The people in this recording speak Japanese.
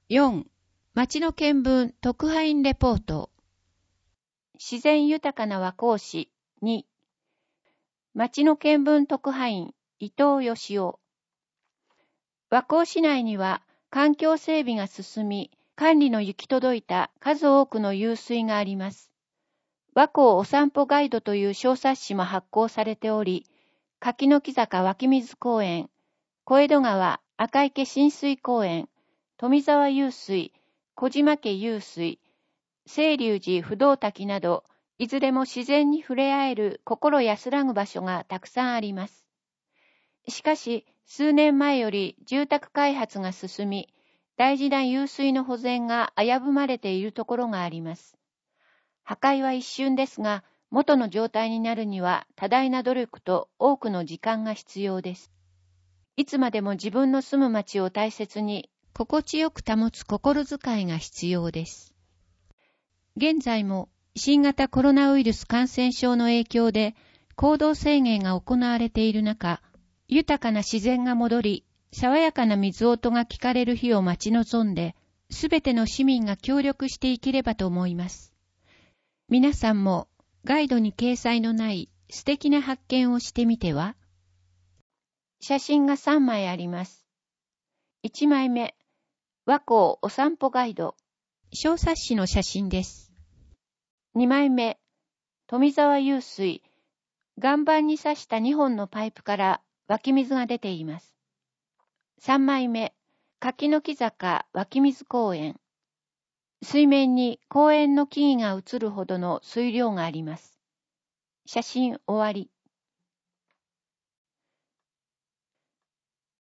4. 町の見聞特派員レポート。自然豊かな和光市。2. 町の見聞特派員伊藤義雄。和光市内には環境整備が進み、管理の行き届いた数多くの湧水があります。和光お散歩ガイドという小冊子も発行されており、柿の木坂湧水公園、小江戸川赤池親水公園、富沢湧水、小島家湧水、清流寺不動滝など、いずれも自然に触れ合える心安らぐ場所がたくさんあります。しかし、数年前より住宅開発が進み、大事な湧水の保全が危ぶまれているところがあります。破壊は一瞬ですが、元の状態になるには多大な努力と多くの時間が必要です。いつまでも自分の住む町を大切に、心地よく保つ心遣いが必要です。現在も新型コロナウイルス感染症の影響で行動制限が行われている中、豊かな自然が戻り、爽やかな水音が聞かれる日を待ち望んで、すべての市民が協力していければと思います。皆さんもガイドに掲載のない素敵な発見をしてみては？写真が3枚あります。1枚目、和光お散歩ガイド。小冊子の写真です。2枚目、富沢湧水。岩盤に刺した2本のパイプから湧き水が出ています。3枚目、柿の木坂湧き水公園。水面に公園の木々が映るほどの水量があります。写真終わり。